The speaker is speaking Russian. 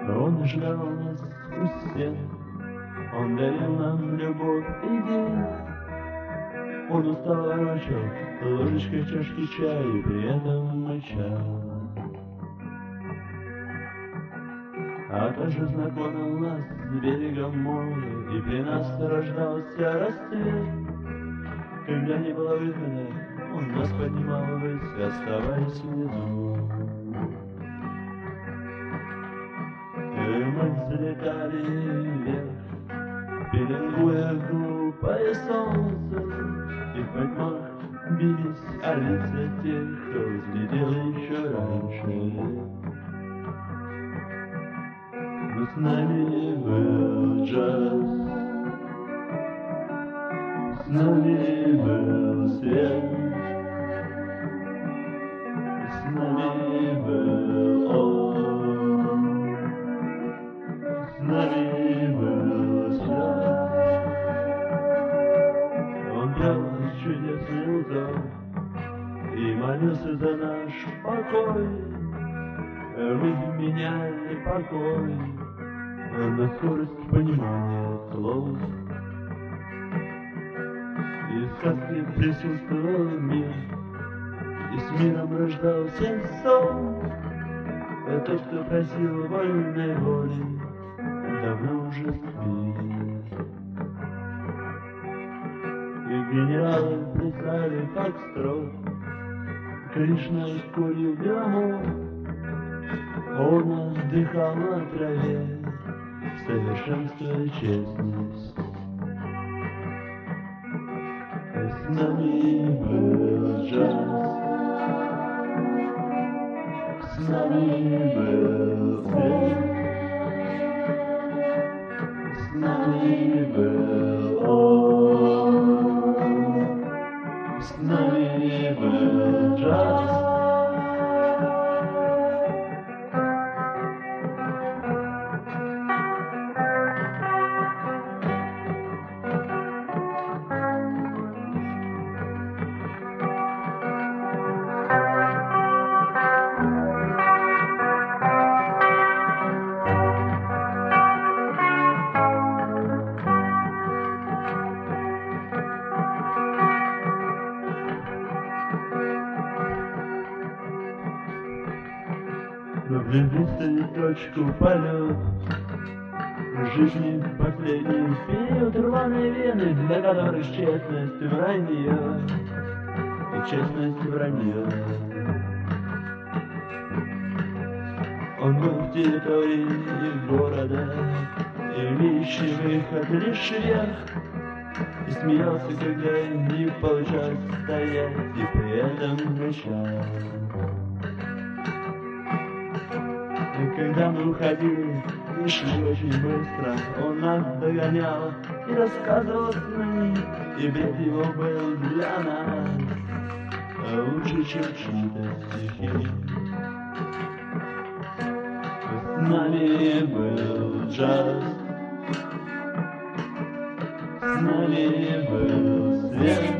Он ждал нас у стен, он дарил нам любовь и день. Он устал ворочал ложечкой в чашке чая и при этом мычал. А также знакомил нас с берегом моря, и при нас рождался рассвет. Когда не было выхода, он нас поднимал ввысь, оставаясь внизу. И мы взлетали вверх, пеленгуя глупое солнце, и в потьмах бились о лица тех, кто взлетел еще раньше. Но с нами был джаз, с нами был свет, с нами был он, с нами был свет. Он брал чудесный узор и молился за наш покой. Мы меняли покой на скорость понимания слов. И в сказке присутствовал мир, и с миром рождался сон. Тот, кто просил вольной воли, давно уже спит. И генералы плясали фокстрот, Кришна курил гамму. Он отдыхал на траве, совершенствуя честность. С нами был джаз, с нами был свет, с нами был он, с нами был джаз. Но влюбиться в точку полет жизни в последний период рваной вены, для которых честность вранье и честность вранье. Он был в территории города, имеющий выход лишь вверх, и смеялся, когда не получалось стоять, и при этом мычал. И когда мы уходили и шли очень быстро, он нас догонял и рассказывал сны, и бред его был для нас лучше, чем чьи-то стихи. С нами был джаз, с нами был свет,